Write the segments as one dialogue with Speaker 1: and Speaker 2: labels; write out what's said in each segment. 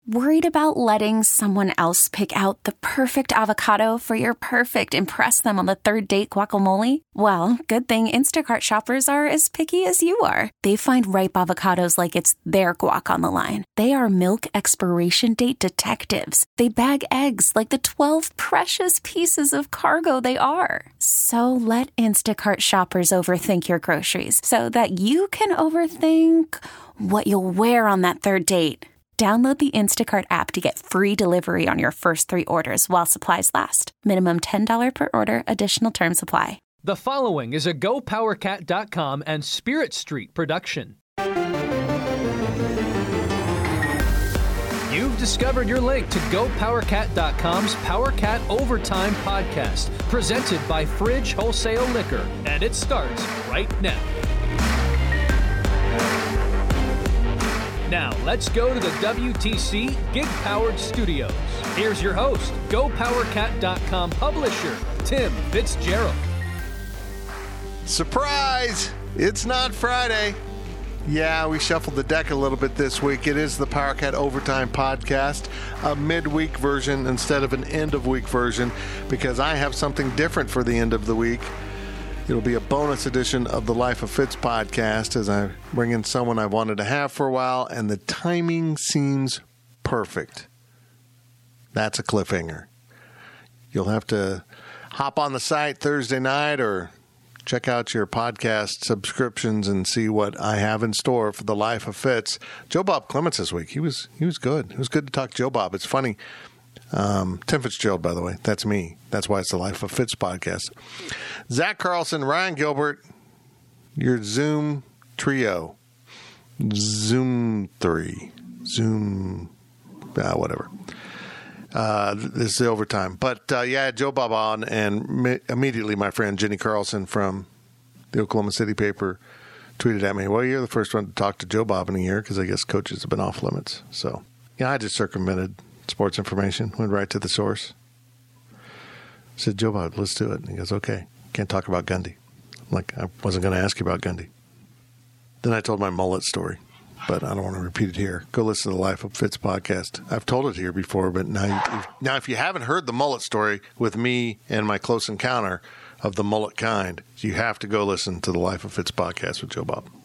Speaker 1: Worried about letting someone else pick out the perfect avocado for your perfect impress them on the third date guacamole? Well, good thing Instacart shoppers are as picky as you are. They find ripe avocados like it's their guac on the line. They are milk expiration date detectives. They bag eggs like the 12 precious pieces of cargo they are. So let Instacart shoppers overthink your groceries so that you can overthink what you'll wear on that third date. Download the Instacart app to get free delivery on your first 3 orders while supplies last. Minimum $10 per order. Additional terms apply.
Speaker 2: The following is a GoPowerCat.com and Spirit Street production. You've discovered your link to GoPowerCat.com's PowerCat Overtime podcast, presented by Fridge Wholesale Liquor, and it starts right now. Now, let's go to the WTC Gig-Powered Studios. Here's your host, GoPowerCat.com publisher, Tim Fitzgerald.
Speaker 3: Surprise! It's not Friday. Yeah, we shuffled the deck a little bit this week. It is the PowerCat Overtime podcast, a midweek version instead of an end-of-week version, because I have something different for the end of the week. It'll be a bonus edition of the Life of Fitz podcast as I bring in someone I've wanted to have for a while, and the timing seems perfect. That's a cliffhanger. You'll have to hop on the site Thursday night or check out your podcast subscriptions and see what I have in store for the Life of Fitz. Joe Bob Clements this week. He was good. It was good to talk to Joe Bob. It's funny. Tim Fitzgerald, by the way. That's me. That's why it's the Life of Fitz podcast. Zach Carlson, Ryan Gilbert, your Zoom trio. Zoom 3. Zoom, whatever. This is the overtime. But, yeah, Joe Bob on, and immediately my friend Jenny Carlson from the Oklahoma City paper tweeted at me, well, you're the first one to talk to Joe Bob in a year because I guess coaches have been off limits. So, yeah, I just circumvented sports information, went right to the source. Said, Joe Bob, let's do it. And he goes, okay, can't talk about Gundy. I'm like, I wasn't going to ask you about Gundy. Then I told my mullet story, but I don't want to repeat it here. Go listen to the Life of Fitz podcast. I've told it here before, but now if you haven't heard the mullet story with me and my close encounter of the mullet kind, you have to go listen to the Life of Fitz podcast with Joe Bob.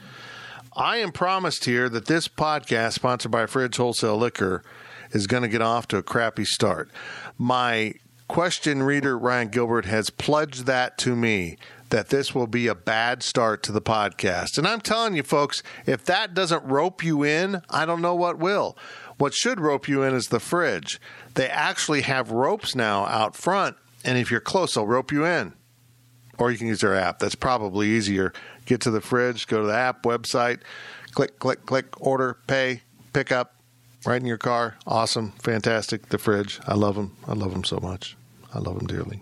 Speaker 3: I am promised here that this podcast, sponsored by Fridge Wholesale Liquor, is going to get off to a crappy start. My question reader, Ryan Gilbert, has pledged that to me, that this will be a bad start to the podcast. And I'm telling you, folks, if that doesn't rope you in, I don't know what will. What should rope you in is the fridge. They actually have ropes now out front, and if you're close, they'll rope you in. Or you can use their app. That's probably easier. Get to the fridge, go to the app, website, click, click, click, order, pay, pick up. Right in your car. Awesome. Fantastic. The fridge. I love them. I love them so much. I love them dearly.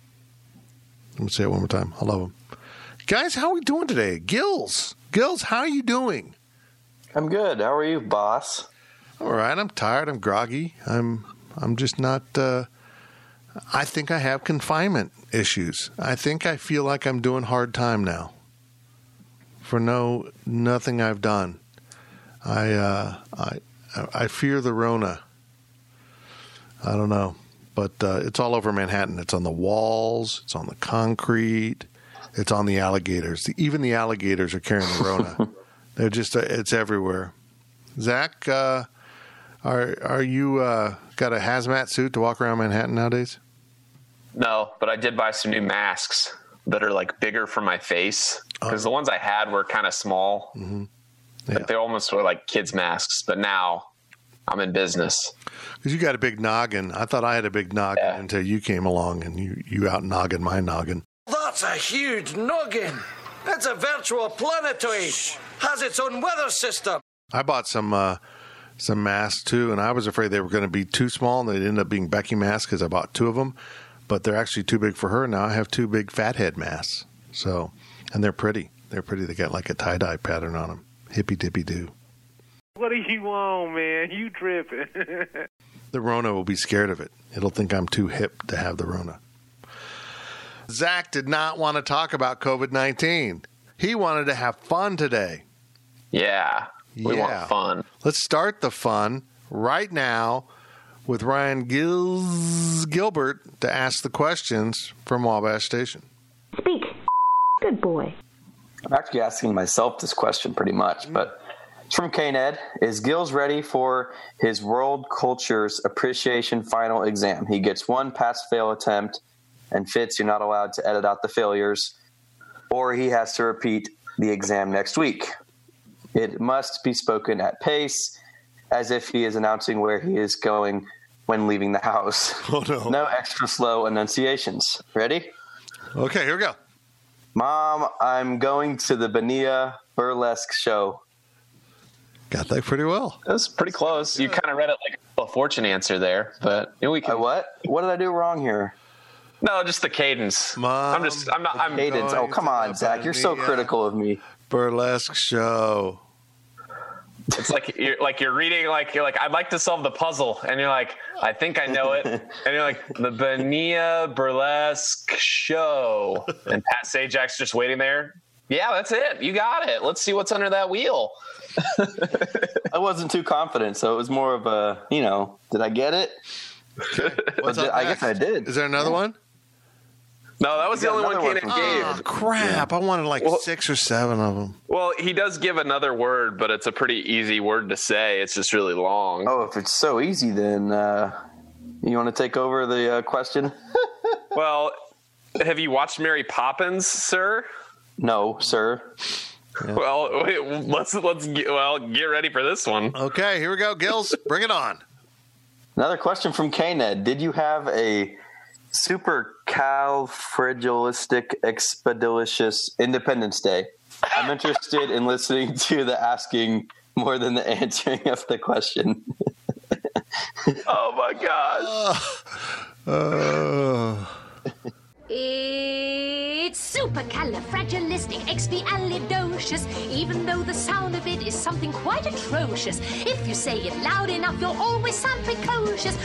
Speaker 3: Let me say it one more time. I love them. Guys, how are we doing today? Gills, how are you doing?
Speaker 4: I'm good. How are you, boss?
Speaker 3: All right. I'm tired. I'm groggy. I'm just not, I think I have confinement issues. I think I feel like I'm doing hard time now for nothing I've done. I fear the Rona. I don't know. But it's all over Manhattan. It's on the walls. It's on the concrete. It's on the alligators. Even the alligators are carrying the Rona. They're just, it's everywhere. Zach, are you got a hazmat suit to walk around Manhattan nowadays?
Speaker 4: No, but I did buy some new masks that are like bigger for my face because the ones I had were kind of small. Mm-hmm. Yeah. Like they almost were like kids' masks, but now I'm in business.
Speaker 3: Because you got a big noggin. I thought I had a big noggin until you came along and you out-noggin my noggin.
Speaker 5: That's a huge noggin. It's a virtual planetoid. Has its own weather system.
Speaker 3: I bought some masks, too, and I was afraid they were going to be too small, and they ended up being Becky masks because I bought 2 of them. But they're actually too big for her. Now I have 2 big fathead masks. So, and they're pretty. They're pretty. They got like a tie-dye pattern on them. Hippy-dippy-doo.
Speaker 6: What do you want, man? You tripping.
Speaker 3: The Rona will be scared of it. It'll think I'm too hip to have the Rona. Zach did not want to talk about COVID-19. He wanted to have fun today.
Speaker 4: Yeah, we want fun.
Speaker 3: Let's start the fun right now with Ryan Gilbert to ask the questions from Wabash Station.
Speaker 7: Speak. Good boy.
Speaker 8: I'm actually asking myself this question pretty much, but it's from K-Ned. Is Gills ready for his World Cultures Appreciation Final Exam? He gets one pass-fail attempt, and Fitz, you're not allowed to edit out the failures, or he has to repeat the exam next week. It must be spoken at pace, as if he is announcing where he is going when leaving the house.
Speaker 3: Oh, no.
Speaker 8: No extra slow enunciations. Ready?
Speaker 3: Okay, here we go.
Speaker 8: Mom, I'm going to the Bonilla Burlesque show.
Speaker 3: Got that pretty well.
Speaker 4: That was pretty close. You kind of read it like a fortune answer there, but we can.
Speaker 8: What? What did I do wrong here?
Speaker 4: No, just the cadence.
Speaker 3: Mom,
Speaker 4: I'm
Speaker 8: Cadence. Oh, come on, Zach. You're so critical of me.
Speaker 3: Burlesque show.
Speaker 4: It's like you're reading you're like I'd like to solve the puzzle, and you're like I think I know it, and you're like the Bonilla Burlesque show, and Pat Sajak's just waiting there. Yeah, that's it. You got it. Let's see what's under that wheel.
Speaker 8: I wasn't too confident, so it was more of a, did I get it? I guess I did.
Speaker 3: Is there another one?
Speaker 4: No, that was the only one Kanan gave.
Speaker 3: Oh, crap. I wanted 6 or 7 of them.
Speaker 4: Well, he does give another word, but it's a pretty easy word to say. It's just really long.
Speaker 8: Oh, if it's so easy, then you want to take over the question?
Speaker 4: Well, have you watched Mary Poppins, sir?
Speaker 8: No, sir.
Speaker 3: Yeah.
Speaker 4: Well, get ready for this one.
Speaker 3: Okay, here we go, Gills. Bring it on.
Speaker 8: Another question from K-Ned. Did you have a supercalifragilisticexpialidocious Independence Day? I'm interested in listening to the asking more than the answering of the question.
Speaker 4: Oh, my gosh.
Speaker 9: It's supercalifragilisticexpialidocious, even though the sound of it is something quite atrocious. If you say it loud enough, you'll always sound precocious.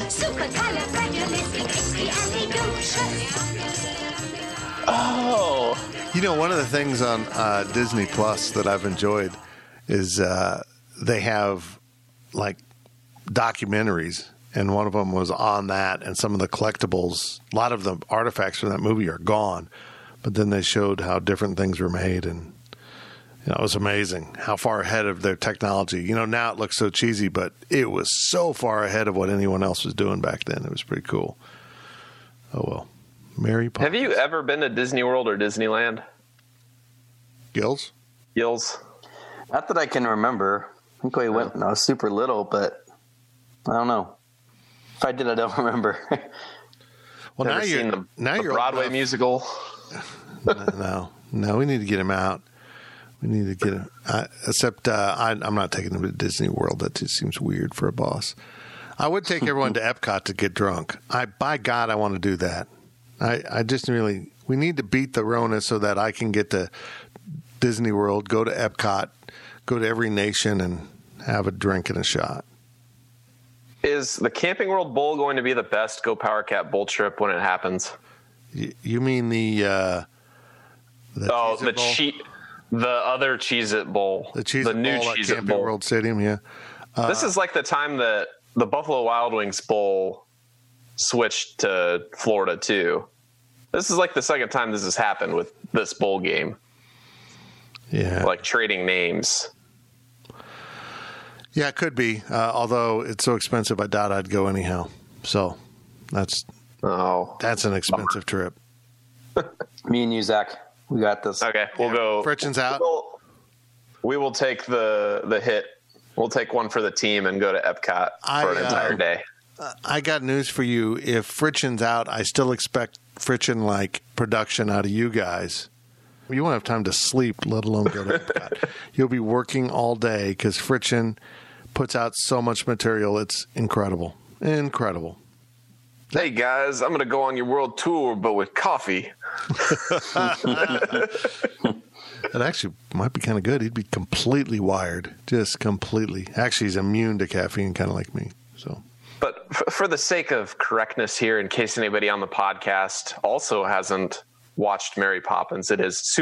Speaker 9: Supercalifragilisticexpialidocious.
Speaker 4: Oh.
Speaker 3: One of the things on Disney Plus that I've enjoyed is they have, documentaries. And one of them was on that, and some of the collectibles, a lot of the artifacts from that movie are gone. But then they showed how different things were made, and it was amazing how far ahead of their technology. Now it looks so cheesy, but it was so far ahead of what anyone else was doing back then. It was pretty cool. Oh, well. Mary Poppins.
Speaker 4: Have you ever been to Disney World or Disneyland?
Speaker 3: Gills?
Speaker 8: Not that I can remember. I think we went when I was super little, but I don't know. If I did, I don't remember.
Speaker 3: Well,
Speaker 4: Never seen the Broadway musical.
Speaker 3: No, we need to get him out. We need to get him. I'm not taking him to Disney World. That just seems weird for a boss. I would take everyone to Epcot to get drunk. By God, I want to do that. I just really. We need to beat the Rona so that I can get to Disney World, go to Epcot, go to every nation, and have a drink and a shot.
Speaker 4: Is the Camping World Bowl going to be the best Go Power Cat Bowl trip when it happens?
Speaker 3: You mean the
Speaker 4: other Cheez-It Bowl.
Speaker 3: The
Speaker 4: new
Speaker 3: Bowl at
Speaker 4: Cheez-It
Speaker 3: Camping
Speaker 4: Bowl.
Speaker 3: World Stadium, yeah.
Speaker 4: This is like the time that the Buffalo Wild Wings Bowl switched to Florida, too. This is like the second time this has happened with this bowl game.
Speaker 3: Yeah.
Speaker 4: Like trading names.
Speaker 3: Yeah, it could be. Although it's so expensive, I doubt I'd go anyhow. So that's an expensive trip.
Speaker 8: Me and you, Zach, we got this.
Speaker 4: Okay, we'll go.
Speaker 3: Fritchen's out.
Speaker 4: We will take the hit. We'll take one for the team and go to Epcot for an entire day.
Speaker 3: I got news for you. If Fritchen's out, I still expect Fritchen-like production out of you guys. You won't have time to sleep, let alone go to Epcot. You'll be working all day because Fritchen puts out so much material. It's incredible. Incredible.
Speaker 4: Hey, guys, I'm going to go on your world tour, but with coffee.
Speaker 3: That actually might be kind of good. He'd be completely wired, just completely. Actually, he's immune to caffeine, kind of like me. So,
Speaker 4: but for the sake of correctness here, in case anybody on the podcast also hasn't watched Mary Poppins, it is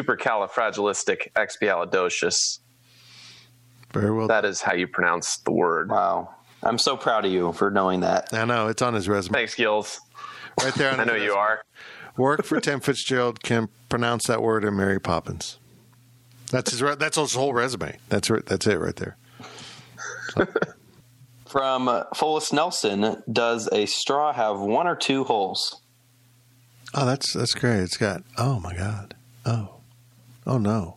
Speaker 4: supercalifragilisticexpialidocious.
Speaker 3: Very well.
Speaker 4: That is how you pronounce the word.
Speaker 8: Wow. I'm so proud of you for knowing that.
Speaker 3: I know. It's on his resume.
Speaker 4: Thanks, Gills.
Speaker 3: Right there on
Speaker 4: I know you are.
Speaker 3: Worked for Tim Fitzgerald, can pronounce that word in Mary Poppins. That's his whole resume. That's it right there. So.
Speaker 8: From Fullis Nelson, does a straw have one or two holes?
Speaker 3: Oh, that's great. It's got, oh my God. Oh no.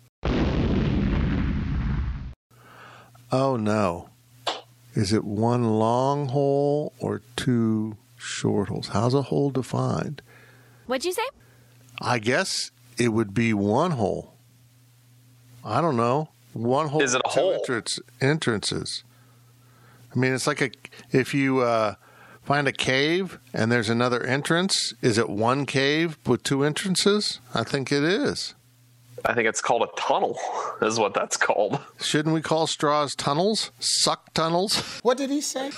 Speaker 3: Oh no. Is it one long hole or two short holes? How's a hole defined?
Speaker 1: What'd you say?
Speaker 3: I guess it would be one hole. I don't know. One hole.
Speaker 4: Is it a hole?
Speaker 3: Entrances. I mean, it's like if you find a cave and there's another entrance, is it one cave with two entrances? I think it is.
Speaker 4: I think it's called a tunnel, is what that's called.
Speaker 3: Shouldn't we call straws tunnels? Suck tunnels?
Speaker 10: What did he say?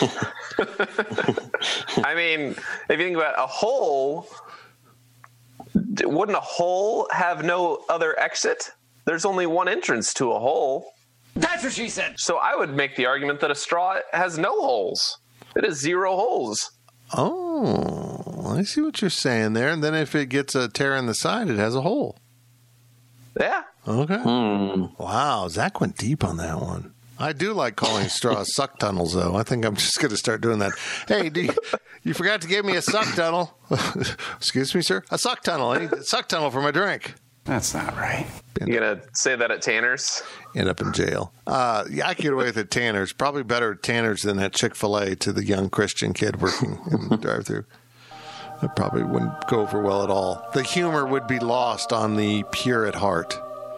Speaker 4: I mean, if you think about a hole, wouldn't a hole have no other exit? There's only one entrance to a hole.
Speaker 10: That's what she said.
Speaker 4: So I would make the argument that a straw has no holes. It has 0 holes.
Speaker 3: Oh, I see what you're saying there. And then if it gets a tear in the side, it has a hole.
Speaker 4: Yeah.
Speaker 3: Okay. Wow, Zach went deep on that one. I do like calling straws suck tunnels, though. I think I'm just going to start doing that. Hey, you forgot to give me a suck tunnel. Excuse me, sir? A suck tunnel. I need a suck tunnel for my drink.
Speaker 10: That's not right.
Speaker 4: You going to say that at Tanner's?
Speaker 3: End up in jail. Yeah, I could get away with it at Tanner's. Probably better at Tanner's than at Chick-fil-A to the young Christian kid working in the drive-thru. That probably wouldn't go over well at all. The humor would be lost on the pure at heart,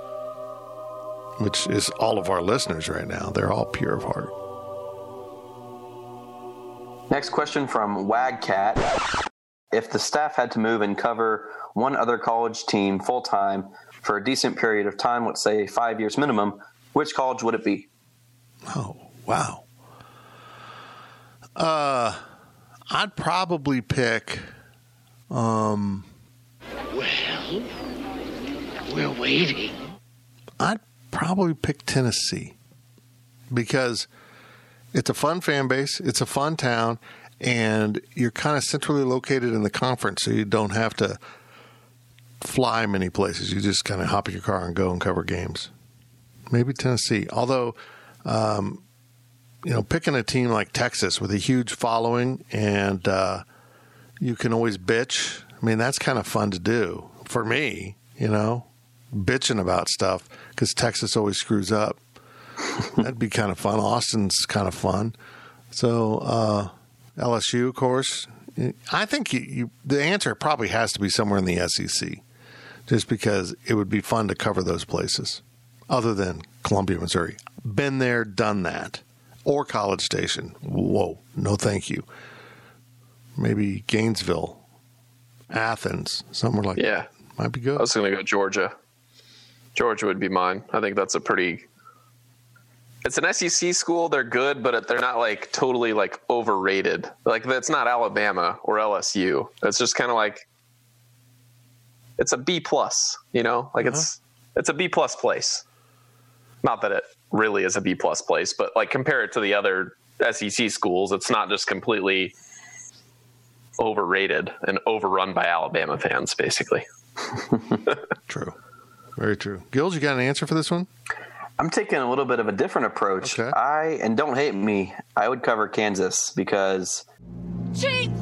Speaker 3: which is all of our listeners right now. They're all pure of heart.
Speaker 8: Next question from Wagcat. If the staff had to move and cover one other college team full-time for a decent period of time, let's say 5 years minimum, which college would it be?
Speaker 3: Oh, wow. I'd probably pick... Well,
Speaker 10: we're waiting.
Speaker 3: I'd probably pick Tennessee because it's a fun fan base, it's a fun town, and you're kind of centrally located in the conference, so you don't have to fly many places. You just kind of hop in your car and go and cover games. Maybe Tennessee. Although, picking a team like Texas with a huge following and you can always bitch. I mean, that's kind of fun to do for me, bitching about stuff because Texas always screws up. That'd be kind of fun. Austin's kind of fun. So LSU, of course. I think the answer probably has to be somewhere in the SEC just because it would be fun to cover those places other than Columbia, Missouri. Been there, done that. Or College Station. Whoa, no thank you. Maybe Gainesville, Athens, somewhere like that. Might be good.
Speaker 4: I was going to go Georgia. Georgia would be mine. I think that's it's an SEC school. They're good, but they're not like totally like overrated. Like that's not Alabama or LSU. It's just kind of like, it's a B+, it's a B+ place. Not that it really is a B+ place, but like compare it to the other SEC schools. It's not just completely overrated and overrun by Alabama fans, basically.
Speaker 3: True. Very true. Gills, you got an answer for this one?
Speaker 8: I'm taking a little bit of a different approach.
Speaker 3: Okay.
Speaker 8: And don't hate me, I would cover Kansas because...
Speaker 9: Chiefs!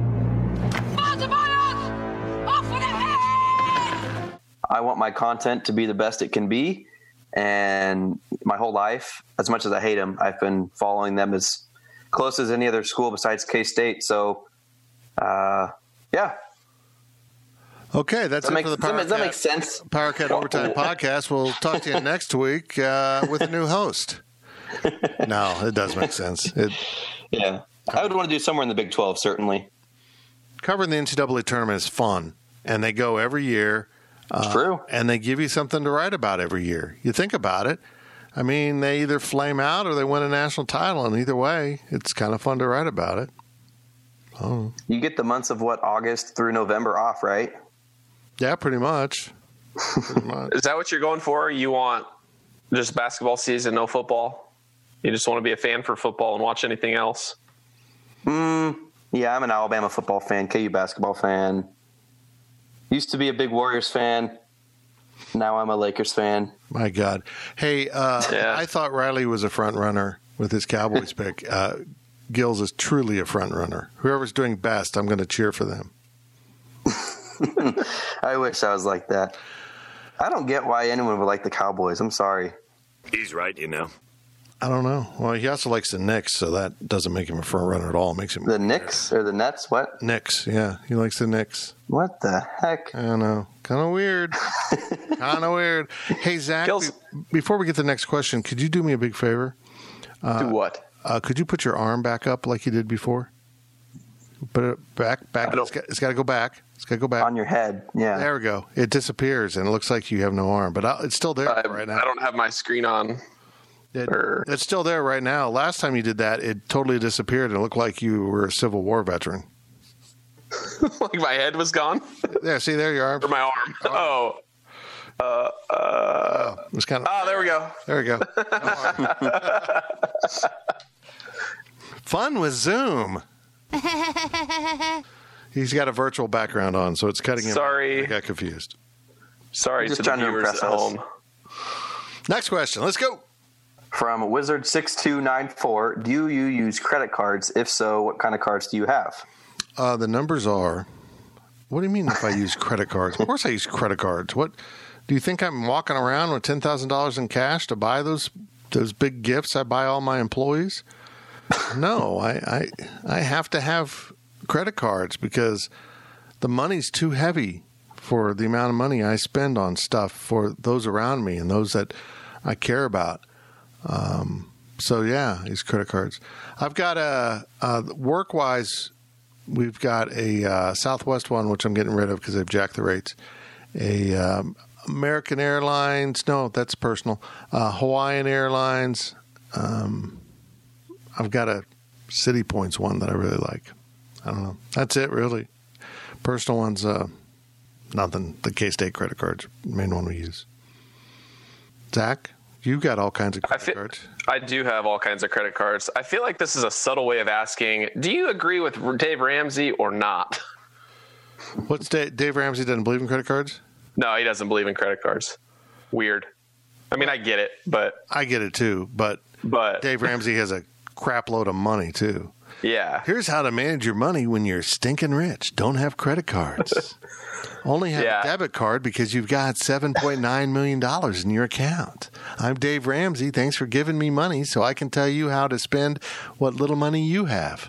Speaker 9: Off with the head!
Speaker 8: I want my content to be the best it can be. And my whole life, as much as I hate them, I've been following them as close as any other school besides K-State. So, yeah.
Speaker 3: Okay, that's it for the
Speaker 8: Does that make sense?
Speaker 3: PowerCat Overtime Podcast. We'll talk to you next week with a new host. No, it does make sense.
Speaker 8: Yeah. I would want to do somewhere in the Big 12, certainly.
Speaker 3: Covering the NCAA tournament is fun, and they go every year.
Speaker 8: True.
Speaker 3: And they give you something to write about every year. You think about it. I mean, they either flame out or they win a national title, and either way, it's kind of fun to write about it. Oh.
Speaker 8: You get the months of August through November off, right?
Speaker 3: Yeah, pretty much.
Speaker 4: Is that what you're going for? You want just basketball season, no football? You just want to be a fan for football and watch anything else?
Speaker 8: Yeah, I'm an Alabama football fan, KU basketball fan. Used to be a big Warriors fan. Now I'm a Lakers fan.
Speaker 3: My God. Hey, I thought Riley was a front runner with his Cowboys pick. Gills is truly a front runner. Whoever's doing best, I'm going to cheer for them.
Speaker 8: I wish I was like that. I don't get why anyone would like the Cowboys. I'm sorry.
Speaker 11: He's right,
Speaker 3: I don't know. Well, he also likes the Knicks, so that doesn't make him a front runner at all. It makes him
Speaker 8: the Knicks or the Nets. What?
Speaker 3: Knicks? Yeah, he likes the Knicks.
Speaker 8: What the heck?
Speaker 3: I don't know. Kind of weird. Hey, Zach. Before we get to the next question, could you do me a big favor?
Speaker 4: Do what?
Speaker 3: Could you put your arm back up like you did before? Put it back. It's got to go back. It's got to go back.
Speaker 8: On your head, yeah.
Speaker 3: There we go. It disappears, and it looks like you have no arm. But it's still there right now.
Speaker 4: I don't have my screen on.
Speaker 3: It's still there right now. Last time you did that, it totally disappeared, and it looked like you were a Civil War veteran.
Speaker 4: Like my head was gone?
Speaker 3: Yeah, see, there your arm.
Speaker 4: Or my arm.
Speaker 3: It was kind of.
Speaker 4: There we go.
Speaker 3: There we go. Fun with Zoom. He's got a virtual background on, so it's cutting him.
Speaker 4: Sorry.
Speaker 3: I got confused.
Speaker 4: Sorry to the viewers at home.
Speaker 3: Next question. Let's go.
Speaker 8: From Wizard6294, do you use credit cards? If so, what kind of cards do you have?
Speaker 3: The numbers are. What do you mean if I use credit cards? Of course I use credit cards. What do you think I'm walking around with $10,000 in cash to buy those big gifts I buy all my employees? No, I have to have credit cards because the money's too heavy for the amount of money I spend on stuff for those around me and those that I care about. So yeah, these credit cards. I've got work-wise, we've got a Southwest one, which I'm getting rid of because they've jacked the rates. American Airlines, no, that's personal. Hawaiian Airlines. I've got a City Points one that I really like. I don't know. That's it, really. Personal ones, nothing. The K-State credit cards, main one we use. Zach? You got all kinds of credit cards.
Speaker 4: I do have all kinds of credit cards. I feel like this is a subtle way of asking, do you agree with Dave Ramsey or not?
Speaker 3: What's Dave Ramsey doesn't believe in credit cards?
Speaker 4: No, he doesn't believe in credit cards. Weird. I mean, I get it, but...
Speaker 3: I get it, too, but Dave Ramsey has a crap load of money, too.
Speaker 4: Yeah.
Speaker 3: Here's how to manage your money when you're stinking rich. Don't have credit cards. Only have a debit card because you've got $7.9 million in your account. I'm Dave Ramsey. Thanks for giving me money so I can tell you how to spend what little money you have.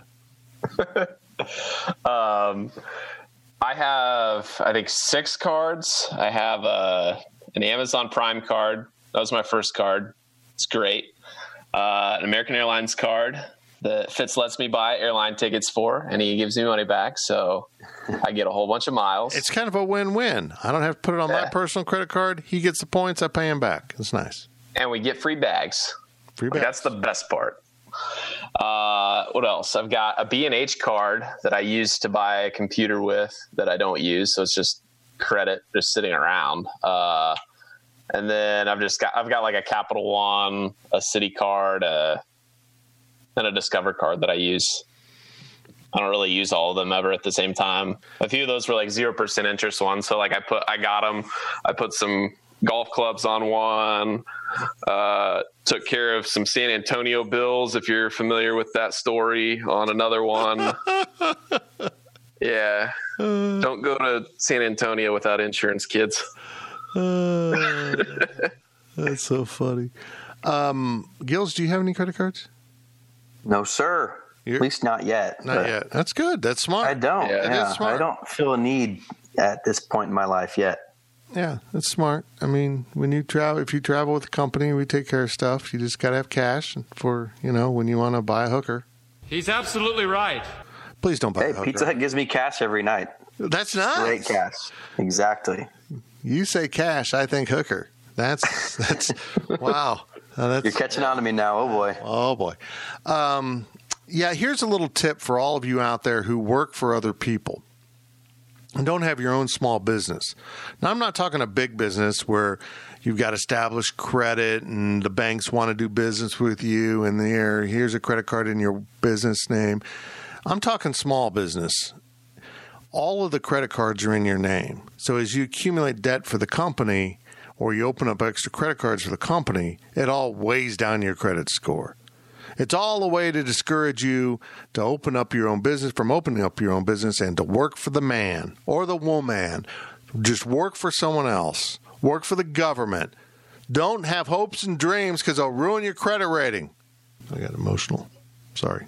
Speaker 4: I have, I think, 6 cards. I have an Amazon Prime card. That was my first card. It's great. An American Airlines card that Fitz lets me buy airline tickets for, and he gives me money back, so I get a whole bunch of miles.
Speaker 3: It's kind of a win-win. I don't have to put it on my personal credit card. He gets the points. I pay him back. It's nice.
Speaker 4: And we get free bags.
Speaker 3: Free bags.
Speaker 4: That's the best part. What else? I've got a B&H card that I use to buy a computer with that I don't use, so it's just credit just sitting around. And then I've got like a Capital One, a Citi card, and a Discover card that I use. I don't really use all of them ever at the same time. A few of those were like 0% interest ones. So like I got them. I put some golf clubs on one. Took care of some San Antonio bills, if you're familiar with that story, on another one. Yeah. Don't go to San Antonio without insurance, kids.
Speaker 3: That's so funny. Gills, do you have any credit cards?
Speaker 8: No, sir. At least not yet.
Speaker 3: Not yet. That's good. That's smart.
Speaker 8: I don't.
Speaker 3: Yeah. Smart.
Speaker 8: I don't feel a need at this point in my life yet.
Speaker 3: Yeah, that's smart. I mean, when you travel, if you travel with a company, we take care of stuff. You just got to have cash for, when you want to buy a hooker.
Speaker 12: He's absolutely right.
Speaker 3: Please don't buy a hooker.
Speaker 8: Hey, Pizza Hut gives me cash every night.
Speaker 3: That's nice.
Speaker 8: Great cash. Exactly.
Speaker 3: You say cash, I think hooker. That's wow.
Speaker 8: You're catching on to me now. Oh, boy.
Speaker 3: Oh, boy. Yeah, here's a little tip for all of you out there who work for other people. And don't have your own small business. Now, I'm not talking a big business where you've got established credit and the banks want to do business with you and here's a credit card in your business name. I'm talking small business. All of the credit cards are in your name. So as you accumulate debt for the company or you open up extra credit cards for the company, it all weighs down your credit score. It's all a way to discourage you to open up your own business from opening up your own business and to work for the man or the woman. Just work for someone else. Work for the government. Don't have hopes and dreams because they'll ruin your credit rating. I got emotional. Sorry.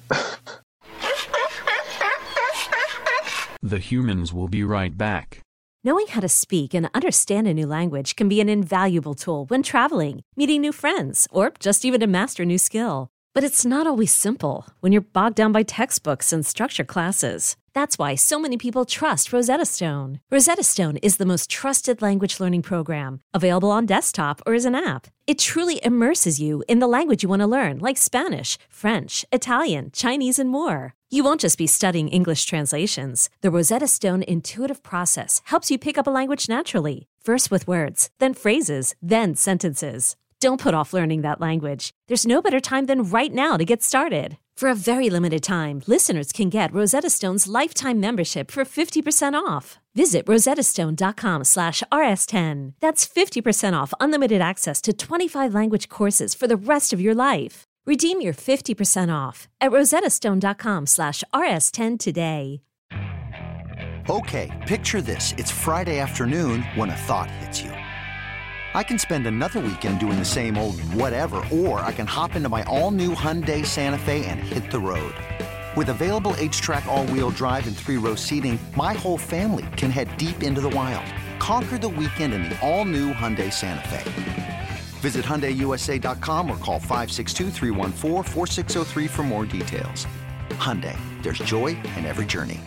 Speaker 11: The Humans will be right back.
Speaker 13: Knowing how to speak and understand a new language can be an invaluable tool when traveling, meeting new friends, or just even to master a new skill. But it's not always simple when you're bogged down by textbooks and structured classes. That's why so many people trust Rosetta Stone. Rosetta Stone is the most trusted language learning program, available on desktop or as an app. It truly immerses you in the language you want to learn, like Spanish, French, Italian, Chinese, and more. You won't just be studying English translations. The Rosetta Stone intuitive process helps you pick up a language naturally, first with words, then phrases, then sentences. Don't put off learning that language. There's no better time than right now to get started. For a very limited time, listeners can get Rosetta Stone's lifetime membership for 50% off. Visit rosettastone.com/rs10. That's 50% off unlimited access to 25 language courses for the rest of your life. Redeem your 50% off at rosettastone.com/rs10 today.
Speaker 14: Okay, picture this. It's Friday afternoon when a thought hits you. I can spend another weekend doing the same old whatever, or I can hop into my all-new Hyundai Santa Fe and hit the road. With available H-Track all-wheel drive and 3-row seating, my whole family can head deep into the wild. Conquer the weekend in the all-new Hyundai Santa Fe. Visit HyundaiUSA.com or call 562-314-4603 for more details. Hyundai, there's joy in every journey.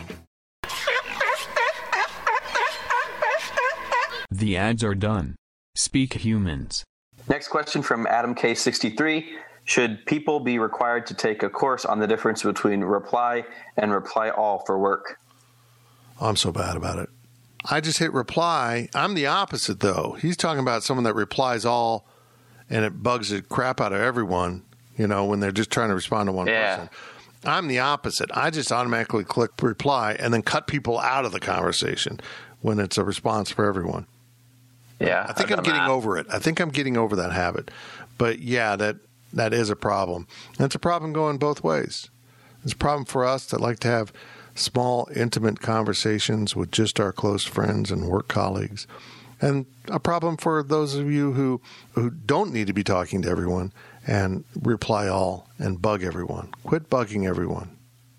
Speaker 11: The ads are done. Speak Humans.
Speaker 8: Next question from Adam K63. Should people be required to take a course on the difference between reply and reply all for work?
Speaker 3: I'm so bad about it. I just hit reply. I'm the opposite, though. He's talking about someone that replies all, and it bugs the crap out of everyone, when they're just trying to respond to one person. I'm the opposite. I just automatically click reply and then cut people out of the conversation when it's a response for everyone.
Speaker 4: Yeah,
Speaker 3: I think I'm getting over it. I think I'm getting over that habit. But yeah, that is a problem. And it's a problem going both ways. It's a problem for us that like to have small, intimate conversations with just our close friends and work colleagues. And a problem for those of you who don't need to be talking to everyone and reply all and bug everyone. Quit bugging everyone.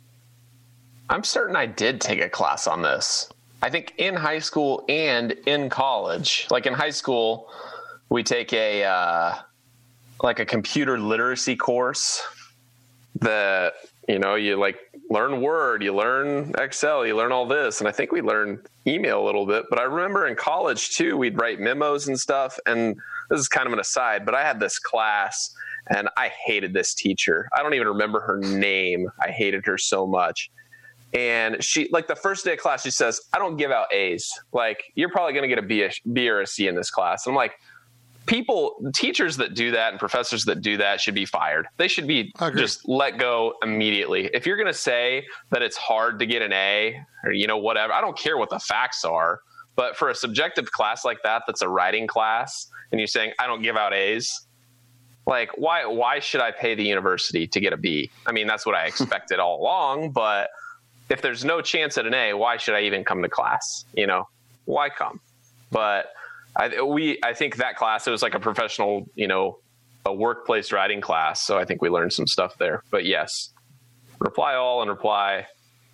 Speaker 4: I'm certain I did take a class on this. I think in high school and in college. Like in high school, we take a computer literacy course that, you learn Word, you learn Excel, you learn all this. And I think we learned email a little bit. But I remember in college, too, we'd write memos and stuff. And this is kind of an aside, but I had this class, and I hated this teacher. I don't even remember her name. I hated her so much. And she, the first day of class, she says, I don't give out A's. You're probably going to get a B or a C in this class. And I'm like, teachers that do that and professors that do that should be fired. They should be just let go immediately. If you're going to say that it's hard to get an A or, whatever, I don't care what the facts are. But for a subjective class like that, that's a writing class, and you're saying, I don't give out A's. Why should I pay the university to get a B? I mean, that's what I expected all along, but if there's no chance at an A, why should I even come to class? Why come? But I think that class, it was like a professional, a workplace writing class. So I think we learned some stuff there. But yes, reply all and reply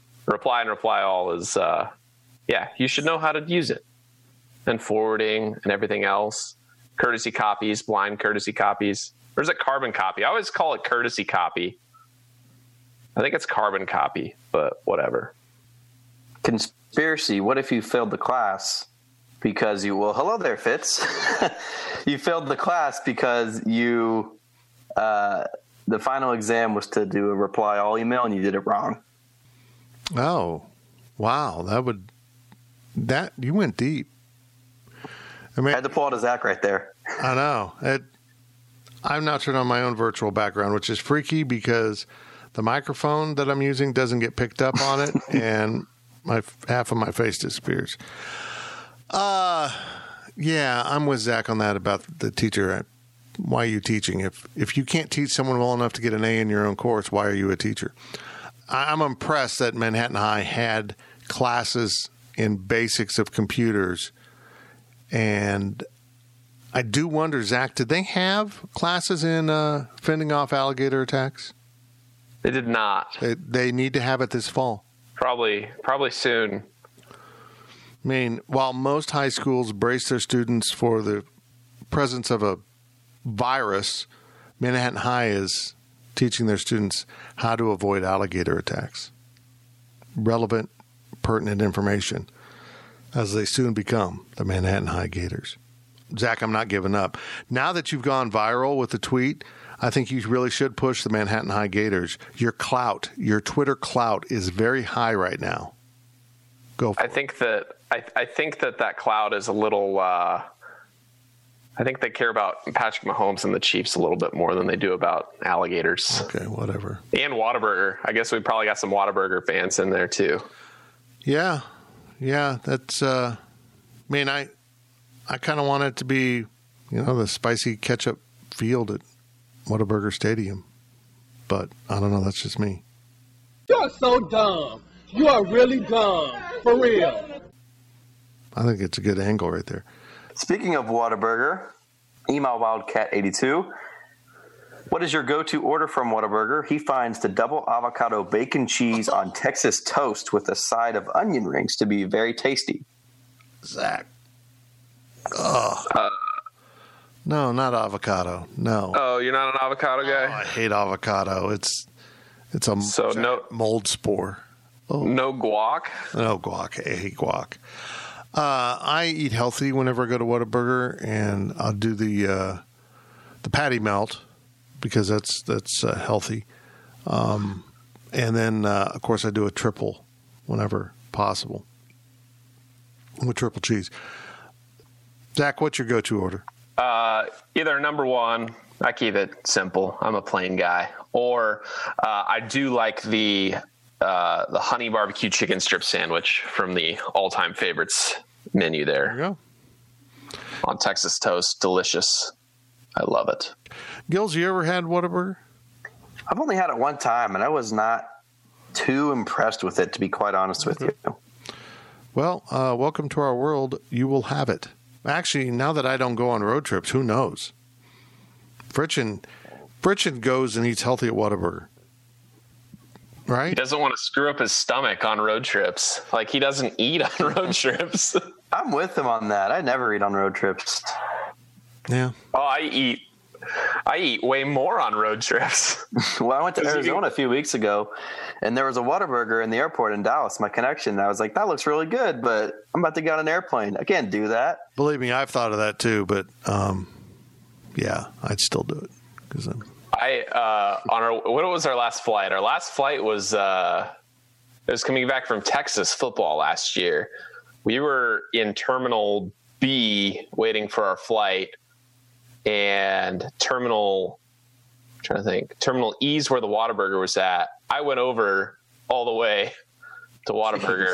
Speaker 4: all is, you should know how to use it. And forwarding and everything else. Courtesy copies, blind courtesy copies. Or is it carbon copy? I always call it courtesy copy. I think it's carbon copy, but whatever.
Speaker 8: Conspiracy. What if you failed the class because hello there, Fitz. You failed the class because the final exam was to do a reply all email and you did it wrong.
Speaker 3: Oh, wow. That would That you went deep. I mean,
Speaker 8: I had to pull out a Zach right there.
Speaker 3: I know. I'm now turned on my own virtual background, which is freaky because the microphone that I'm using doesn't get picked up on it, and half of my face disappears. Yeah, I'm with Zach on that about the teacher. Why are you teaching? If you can't teach someone well enough to get an A in your own course, why are you a teacher? I'm impressed that Manhattan High had classes in basics of computers, and I do wonder, Zach, did they have classes in fending off alligator attacks?
Speaker 4: They did not.
Speaker 3: They need to have it this fall.
Speaker 4: Probably soon.
Speaker 3: I mean, while most high schools brace their students for the presence of a virus, Manhattan High is teaching their students how to avoid alligator attacks. Relevant, pertinent information as they soon become the Manhattan High Gators. Zach, I'm not giving up. Now that you've gone viral with the tweet, I think you really should push the Manhattan High Gators. Your clout, your Twitter clout is very high right now. Go for it.
Speaker 4: I think that cloud is a little I think they care about Patrick Mahomes and the Chiefs a little bit more than they do about alligators.
Speaker 3: Okay, whatever.
Speaker 4: And Whataburger. I guess we probably got some Whataburger fans in there too.
Speaker 3: Yeah, that's man, I kind of want it to be, the spicy ketchup field at Whataburger Stadium. But I don't know, that's just me.
Speaker 15: You're so dumb. You are really dumb. For real.
Speaker 3: I think it's a good angle right there.
Speaker 8: Speaking of Whataburger, email Wildcat82. What is your go-to order from Whataburger? He finds the double avocado bacon cheese on Texas toast with a side of onion rings to be very tasty.
Speaker 3: Zach. No, not avocado. No.
Speaker 4: Oh, you're not an avocado guy?
Speaker 3: I hate avocado. It's a mold spore. Oh.
Speaker 4: No guac?
Speaker 3: No guac. I hate guac. I eat healthy whenever I go to Whataburger, and I'll do the patty melt because that's healthy. And then, of course, I do a triple whenever possible with triple cheese. Zach, what's your go-to order?
Speaker 4: Either number one, I keep it simple. I'm a plain guy. Or I do like the honey barbecue chicken strip sandwich from the all-time favorites menu there.
Speaker 3: There you go.
Speaker 4: On Texas toast. Delicious. I love it.
Speaker 3: Gills, you ever had Whataburger?
Speaker 8: I've only had it one time, and I was not too impressed with it, to be quite honest with you.
Speaker 3: Well, welcome to our world. You will have it. Actually, now that I don't go on road trips, who knows? Fritchen goes and eats healthy at Whataburger. Right?
Speaker 4: He doesn't want to screw up his stomach on road trips. Like, he doesn't eat on road trips.
Speaker 8: I'm with him on that. I never eat on road trips.
Speaker 3: Yeah.
Speaker 4: Oh, I eat way more on road trips.
Speaker 8: Well, I went to Arizona a few weeks ago, and there was a Whataburger in the airport in Dallas, my connection. And I was like, that looks really good, but I'm about to get on an airplane. I can't do that.
Speaker 3: Believe me, I've thought of that too, but yeah, I'd still do it. Because
Speaker 4: what was our last flight? Our last flight was it was coming back from Texas football last year. We were in Terminal B waiting for our flight, and Terminal E is where the Whataburger was at. I went over all the way to Whataburger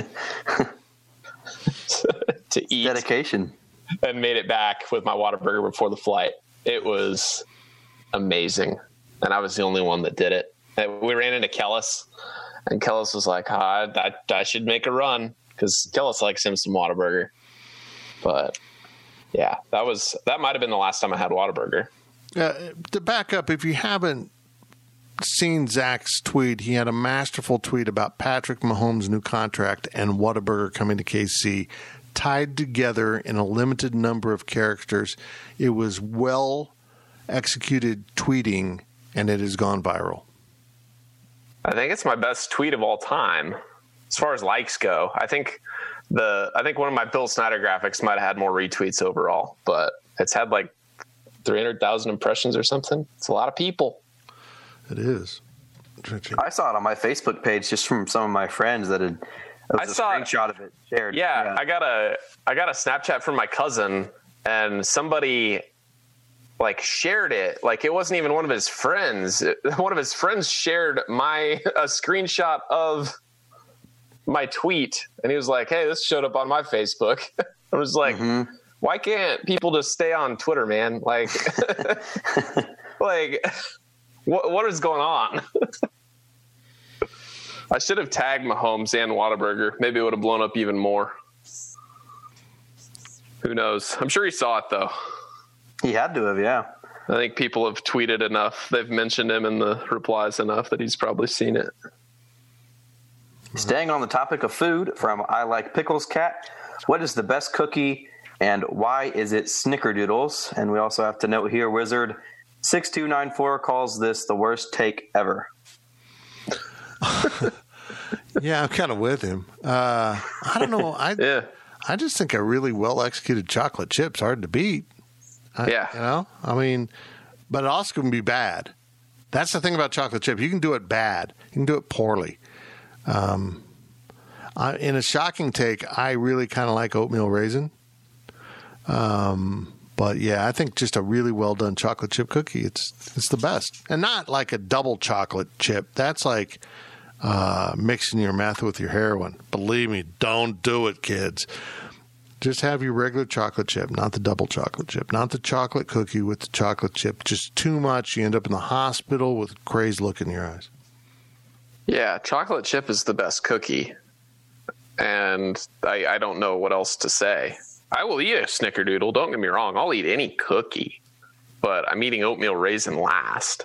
Speaker 4: to eat.
Speaker 8: Dedication.
Speaker 4: And made it back with my Whataburger before the flight. It was amazing. And I was the only one that did it. And we ran into Kellis, and Kellis was like, I should make a run, because Kellis likes him some Whataburger. But yeah, that might have been the last time I had Whataburger.
Speaker 3: To back up, if you haven't seen Zach's tweet, he had a masterful tweet about Patrick Mahomes' new contract and Whataburger coming to KC, tied together in a limited number of characters. It was well executed tweeting, and it has gone viral.
Speaker 4: I think it's my best tweet of all time as far as likes go. I think one of my Bill Snyder graphics might have had more retweets overall, but it's had like 300,000 impressions or something. It's a lot of people.
Speaker 3: It is.
Speaker 8: I saw it on my Facebook page just from some of my friends that had I saw a screenshot of it shared.
Speaker 4: Yeah, I got a Snapchat from my cousin, and somebody like shared it. Like it wasn't even one of his friends. One of his friends shared a screenshot of my tweet, and he was like, "Hey, this showed up on my Facebook." I was like, "Why can't people just stay on Twitter, man? Like, like, what is going on?" I should have tagged Mahomes and Whataburger. Maybe it would have blown up even more. Who knows? I'm sure he saw it, though.
Speaker 8: He had to have, yeah.
Speaker 4: I think people have tweeted enough. They've mentioned him in the replies enough that he's probably seen it.
Speaker 8: Staying on the topic of food, from I Like Pickles Cat, what is the best cookie and why is it Snickerdoodles? And we also have to note here, Wizard 6294 calls this the worst take ever.
Speaker 3: Yeah, I'm kind of with him. I don't know. I just think a really well-executed chocolate chip's hard to beat. You know? I mean, but it also can be bad. That's the thing about chocolate chip. You can do it bad. You can do it poorly. In a shocking take, I really kind of like oatmeal raisin. But yeah, I think just a really well done chocolate chip cookie, it's the best. And not like a double chocolate chip. That's like mixing your meth with your heroin. Believe me, don't do it, kids. Just have your regular chocolate chip, not the double chocolate chip, not the chocolate cookie with the chocolate chip. Just too much, you end up in the hospital with a crazed look in your eyes.
Speaker 4: Yeah, chocolate chip is the best cookie. And I don't know what else to say. I will eat a Snickerdoodle. Don't get me wrong. I'll eat any cookie. But I'm eating oatmeal raisin last.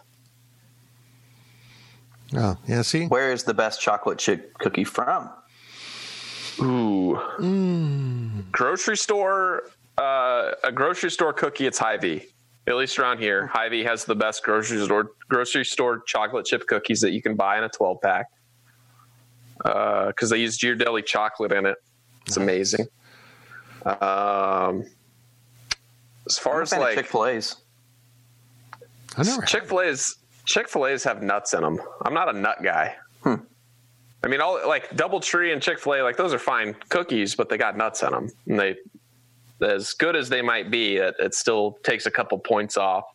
Speaker 3: Oh, yeah, see?
Speaker 8: Where is the best chocolate chip cookie from?
Speaker 4: Ooh. Grocery store, a grocery store cookie, it's Hy-Vee. At least around here. Hy-Vee has the best grocery store chocolate chip cookies that you can buy in a 12-pack. Because they use Ghirardelli chocolate in it. It's amazing. As far as like
Speaker 8: Chick-fil-A's.
Speaker 4: Chick-fil-A's have nuts in them. I'm not a nut guy. I mean, all like DoubleTree and Chick-fil-A, like those are fine cookies, but they got nuts in them. And they, as good as they might be, it still takes a couple points off.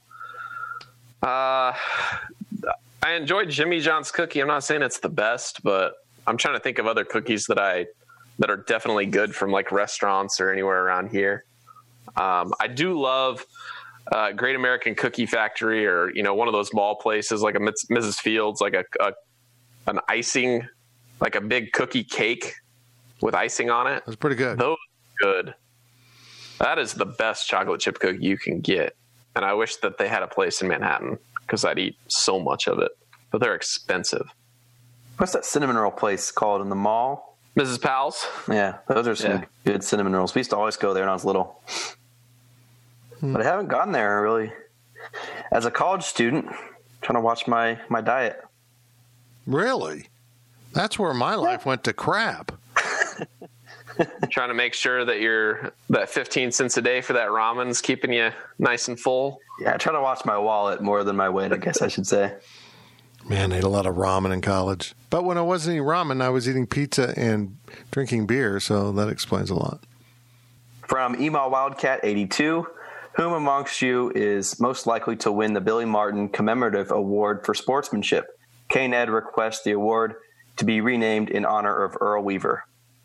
Speaker 4: I enjoyed Jimmy John's cookie. I'm not saying it's the best, but I'm trying to think of other cookies that are definitely good from like restaurants or anywhere around here. I do love Great American Cookie Factory, or one of those mall places like a Mrs. Fields, like an icing, like a big cookie cake with icing on it.
Speaker 3: That's pretty good.
Speaker 4: Those are good. That is the best chocolate chip cookie you can get. And I wish that they had a place in Manhattan because I'd eat so much of it. But they're expensive.
Speaker 8: What's that cinnamon roll place called in the mall?
Speaker 4: Mrs. Powell's?
Speaker 8: Yeah, those are some good cinnamon rolls. We used to always go there when I was little. But I haven't gotten there really. As a college student, trying to watch my diet.
Speaker 3: Really? That's where my life went to crap.
Speaker 4: Trying to make sure that that 15 cents a day for that ramen's keeping you nice and full.
Speaker 8: Yeah, I try to watch my wallet more than my weight, I guess I should say.
Speaker 3: Man, I ate a lot of ramen in college. But when I wasn't eating ramen, I was eating pizza and drinking beer, so that explains a lot.
Speaker 8: From Email Wildcat 82, whom amongst you is most likely to win the Billy Martin Commemorative Award for Sportsmanship? K-Ned requests the award to be renamed in honor of Earl Weaver.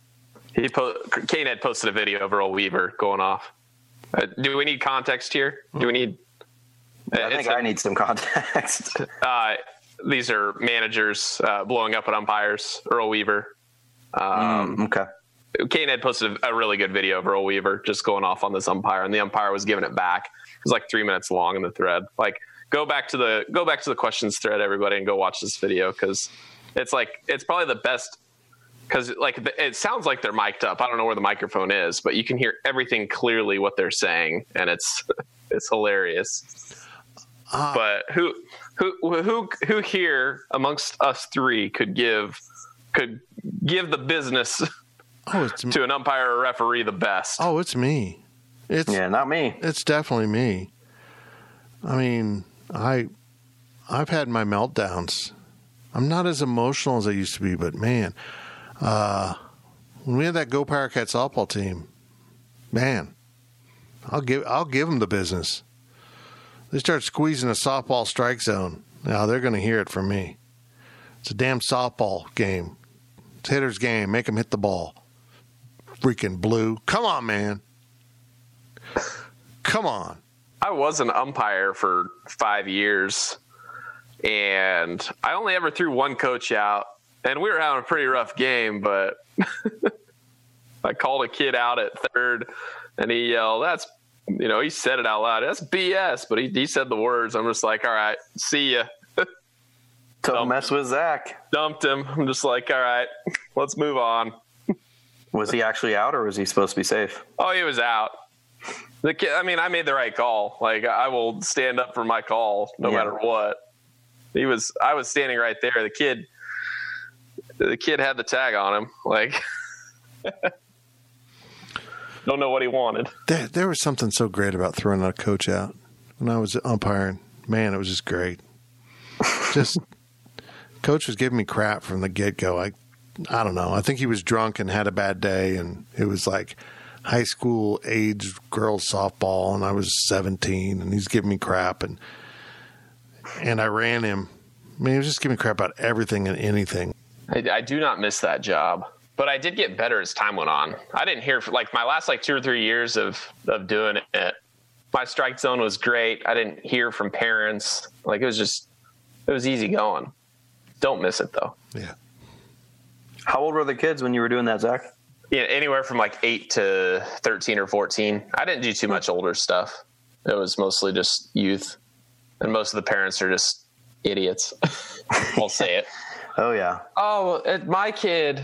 Speaker 4: K-Ned posted a video of Earl Weaver going off. Do we need context here? Do we need...
Speaker 8: I think I need some context.
Speaker 4: These are managers blowing up at umpires. Earl Weaver.
Speaker 8: Okay.
Speaker 4: K-Ned posted a really good video of Earl Weaver just going off on this umpire, and the umpire was giving it back. It was like 3 minutes long in the thread. Like, go back to the questions thread, everybody, and go watch this video, because it's probably the best. Because it sounds like they're mic'd up. I don't know where the microphone is, but you can hear everything clearly what they're saying, and it's hilarious. But who here amongst us three could give the business to an umpire or referee the best?
Speaker 3: Oh, it's me.
Speaker 8: Not me.
Speaker 3: It's definitely me. I mean, I've had my meltdowns. I'm not as emotional as I used to be, but man, when we had that Go Power Cat softball team, man, I'll give them the business. They start squeezing a softball strike zone. Now they're going to hear it from me. It's a damn softball game. It's hitter's game. Make them hit the ball. Freaking Blue. Come on, man. Come on.
Speaker 4: I was an umpire for 5 years, and I only ever threw one coach out, and we were having a pretty rough game, but I called a kid out at third, and he yelled, he said it out loud, that's BS, but he said the words. I'm just like, all right, see ya.
Speaker 8: Don't mess with Zach.
Speaker 4: Dumped him. I'm just like, all right, let's move on.
Speaker 8: Was he actually out, or was he supposed to be safe?
Speaker 4: Oh, he was out. The kid, I made the right call. Like, I will stand up for my call no matter what. I was standing right there. The kid had the tag on him. Like, don't know what he wanted.
Speaker 3: There was something so great about throwing a coach out when I was umpiring. Man, it was just great. Coach was giving me crap from the get-go. I don't know. I think he was drunk and had a bad day, and it was like high school age girls softball, and I was 17, and he's giving me crap, and I ran him. He was just giving me crap about everything and anything.
Speaker 4: I do not miss that job, but I did get better as time went on. I didn't hear for my last 2 or 3 years of doing it. My strike zone was great. I didn't hear from parents. It was easy going. Don't miss it though.
Speaker 3: Yeah.
Speaker 8: How old were the kids when you were doing that, Zach?
Speaker 4: Yeah, anywhere from 8 to 13 or 14. I didn't do too much older stuff. It was mostly just youth, and most of the parents are just idiots. I'll say it.
Speaker 8: Oh yeah.
Speaker 4: Oh, my kid.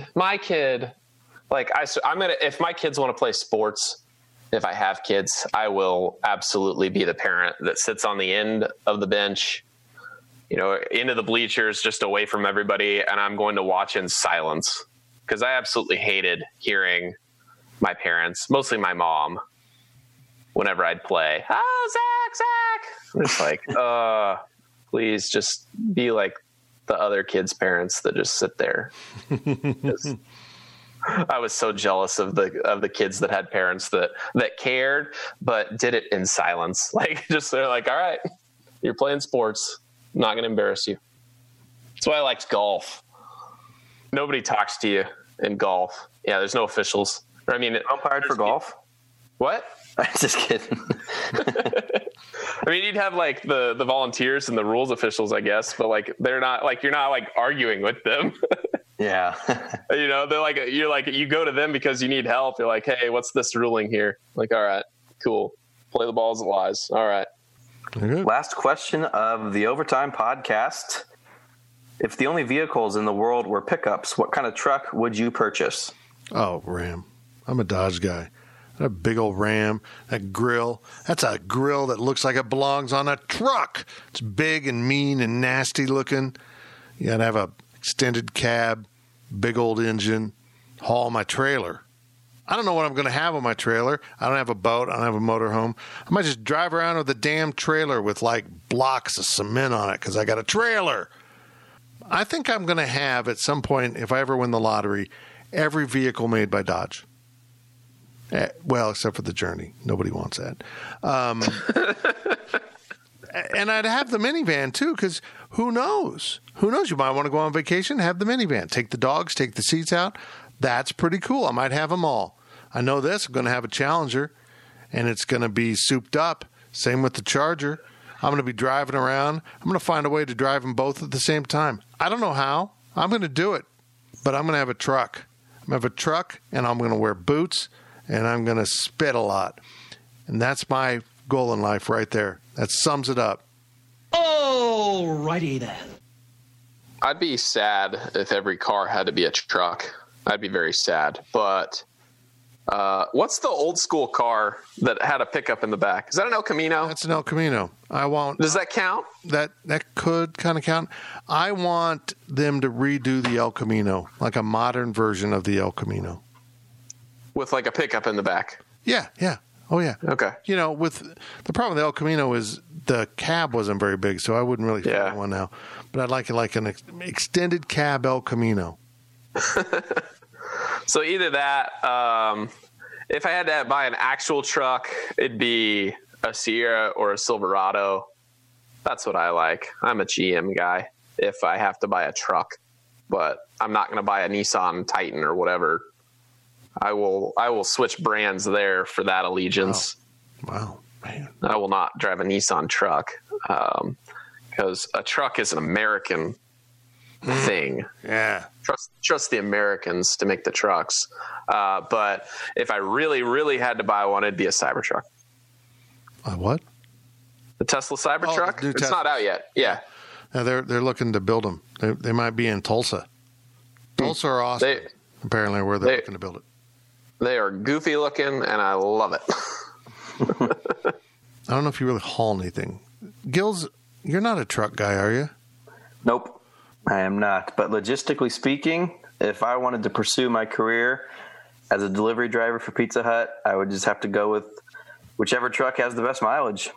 Speaker 4: If my kids want to play sports, if I have kids, I will absolutely be the parent that sits on the end of the bench, into the bleachers, just away from everybody, and I'm going to watch in silence, because I absolutely hated hearing my parents, mostly my mom, whenever I'd play, oh, Zach. It's like, please just be like the other kids' parents that just sit there. I was so jealous of the kids that had parents that cared, but did it in silence. They're like, all right, you're playing sports. I'm not going to embarrass you. That's why I liked golf. Nobody talks to you in golf. Yeah, there's no officials.
Speaker 8: Umpired for golf?
Speaker 4: What?
Speaker 8: I'm just kidding.
Speaker 4: You'd have the volunteers and the rules officials, I guess, but they're not you're not arguing with them.
Speaker 8: Yeah.
Speaker 4: They're you go to them because you need help. You're like, hey, what's this ruling here? All right, cool. Play the ball as it lies. All right.
Speaker 8: Last question of the Overtime podcast. If the only vehicles in the world were pickups, what kind of truck would you purchase?
Speaker 3: Oh, Ram. I'm a Dodge guy. That big old Ram, that grill. That's a grill that looks like it belongs on a truck. It's big and mean and nasty looking. You got to have a extended cab, big old engine, haul my trailer. I don't know what I'm going to have on my trailer. I don't have a boat. I don't have a motorhome. I might just drive around with a damn trailer with blocks of cement on it because I got a trailer. I think I'm going to have at some point, if I ever win the lottery, every vehicle made by Dodge. Well, except for the Journey. Nobody wants that. And I'd have the minivan too, because who knows? Who knows? You might want to go on vacation, have the minivan. Take the dogs, take the seats out. That's pretty cool. I might have them all. I know this. I'm going to have a Challenger, and it's going to be souped up. Same with the Charger. I'm going to be driving around. I'm going to find a way to drive them both at the same time. I don't know how. I'm going to do it, but I'm going to have a truck. I'm going to have a truck, and I'm going to wear boots, and I'm going to spit a lot. And that's my goal in life right there. That sums it up.
Speaker 10: Alrighty then.
Speaker 4: I'd be sad if every car had to be a truck. I'd be very sad. But what's the old school car that had a pickup in the back? Is that an El Camino?
Speaker 3: That's an El Camino. I won't.
Speaker 4: Does that count?
Speaker 3: That could kind of count. I want them to redo the El Camino, like a modern version of the El Camino.
Speaker 4: With a pickup in the back?
Speaker 3: Yeah. Oh, yeah.
Speaker 4: Okay.
Speaker 3: With the problem with the El Camino is the cab wasn't very big, so I wouldn't really find one now. But I'd like it like an extended cab El Camino.
Speaker 4: So either that, if I had to buy an actual truck, it'd be a Sierra or a Silverado. That's what I like. I'm a GM guy if I have to buy a truck, but I'm not going to buy a Nissan Titan or whatever. I will switch brands there for that allegiance.
Speaker 3: Wow, man.
Speaker 4: I will not drive a Nissan truck because a truck is an American thing.
Speaker 3: Yeah.
Speaker 4: Trust the Americans to make the trucks. But if I really, really had to buy one, it'd be a Cybertruck.
Speaker 3: What?
Speaker 4: The Tesla Cybertruck? It's
Speaker 3: Tesla.
Speaker 4: not out yet. Yeah.
Speaker 3: Now they're looking to build them. They might be in Tulsa. Tulsa or Austin, apparently, where they're looking to build it.
Speaker 4: They are goofy looking, and I love it.
Speaker 3: I don't know if you really haul anything. Gills, you're not a truck guy, are you?
Speaker 8: Nope, I am not. But logistically speaking, if I wanted to pursue my career as a delivery driver for Pizza Hut, I would just have to go with whichever truck has the best mileage.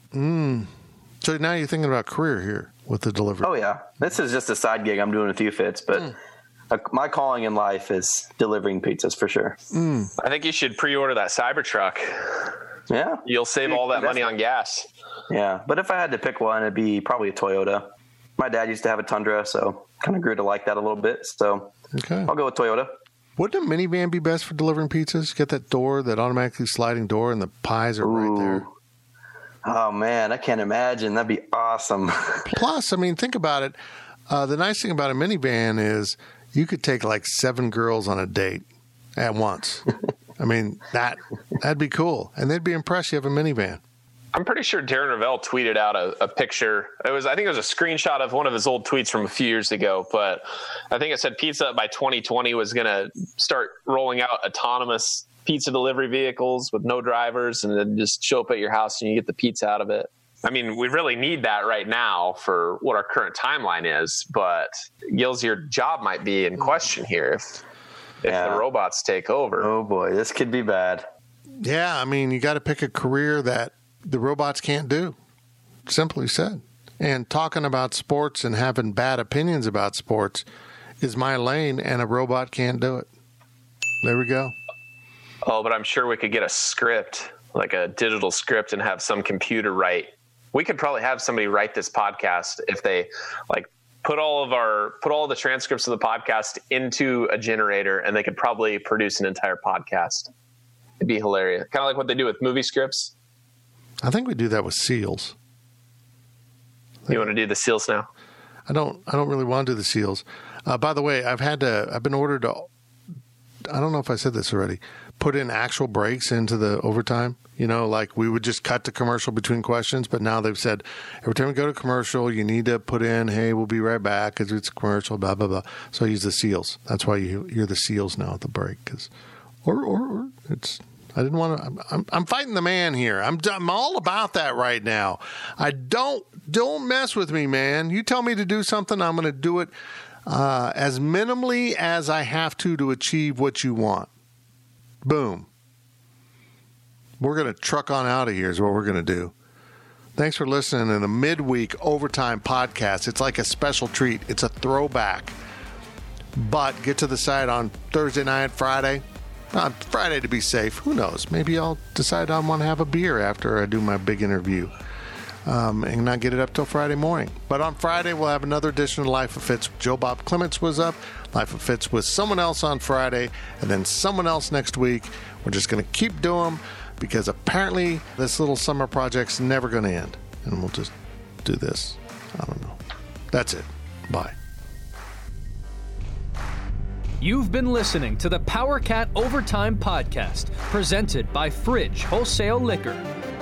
Speaker 3: So now you're thinking about career here with the delivery.
Speaker 8: Oh, yeah. This is just a side gig I'm doing with you, Fitz, but my calling in life is delivering pizzas for sure.
Speaker 4: I think you should pre-order that Cybertruck.
Speaker 8: Yeah.
Speaker 4: You'll save all that money on gas.
Speaker 8: Yeah, but if I had to pick one, it'd be probably a Toyota. My dad used to have a Tundra, so kind of grew to like that a little bit. So I'll go with Toyota.
Speaker 3: Wouldn't a minivan be best for delivering pizzas? Get that door, that automatically sliding door, and the pies are right there.
Speaker 8: Oh, man, I can't imagine. That'd be awesome.
Speaker 3: Plus, I mean, think about it. The nice thing about a minivan is you could take like 7 girls on a date at once. I mean, that'd be cool. And they'd be impressed you have a minivan.
Speaker 4: I'm pretty sure Darren Ravel tweeted out a picture. I think it was a screenshot of one of his old tweets from a few years ago, but I think it said Pizza Hut by 2020 was going to start rolling out autonomous pizza delivery vehicles with no drivers and then just show up at your house and you get the pizza out of it. I mean, we really need that right now for what our current timeline is, but Gills, your job might be in question here if the robots take over.
Speaker 8: Oh boy, this could be bad.
Speaker 3: Yeah, I mean, you got to pick a career that the robots can't do, simply said. And talking about sports and having bad opinions about sports is my lane, and a robot can't do it. There we go.
Speaker 4: Oh, but I'm sure we could get a script, like a digital script, and have some computer write. We could probably have somebody write this podcast if they put all the transcripts of the podcast into a generator, and they could probably produce an entire podcast. It'd be hilarious. Kind of like what they do with movie scripts.
Speaker 3: I think we do that with SEALs.
Speaker 4: You want to do the SEALs now?
Speaker 3: I don't really want to do the SEALs. By the way, I've been ordered to, I don't know if I said this already, put in actual breaks into the overtime. You know, like we would just cut to commercial between questions, but now they've said every time we go to commercial, you need to put in, hey, we'll be right back because it's a commercial, blah, blah, blah. So I use the SEALs. That's why you hear the SEALs now at the break. Or it's, I didn't want to, I'm fighting the man here. I'm all about that right now. I don't mess with me, man. You tell me to do something, I'm going to do it as minimally as I have to achieve what you want. Boom. We're going to truck on out of here is what we're going to do. Thanks for listening to the Midweek Overtime Podcast. It's like a special treat. It's a throwback. But get to the site on Thursday night, Friday. On Friday to be safe. Who knows? Maybe I'll decide I want to have a beer after I do my big interview. And not get it up till Friday morning. But on Friday, we'll have another edition of Life of Fitz. Joe Bob Clements was up. Life of Fitz with someone else on Friday. And then someone else next week. We're just going to keep doing them because apparently this little summer project's never going to end. And we'll just do this. I don't know. That's it. Bye.
Speaker 2: You've been listening to the PowerCat Overtime Podcast, presented by Fridge Wholesale Liquor.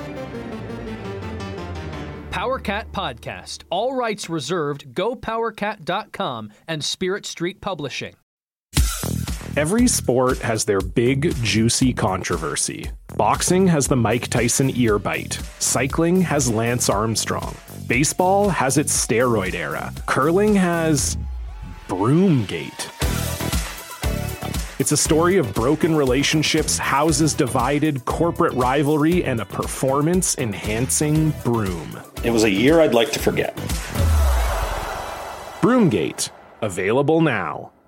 Speaker 2: PowerCat Podcast. All rights reserved. GoPowerCat.com and Spirit Street Publishing.
Speaker 16: Every sport has their big, juicy controversy. Boxing has the Mike Tyson ear bite. Cycling has Lance Armstrong. Baseball has its steroid era. Curling has Broomgate. It's a story of broken relationships, houses divided, corporate rivalry, and a performance-enhancing broom.
Speaker 17: It was a year I'd like to forget.
Speaker 16: Broomgate. Available now.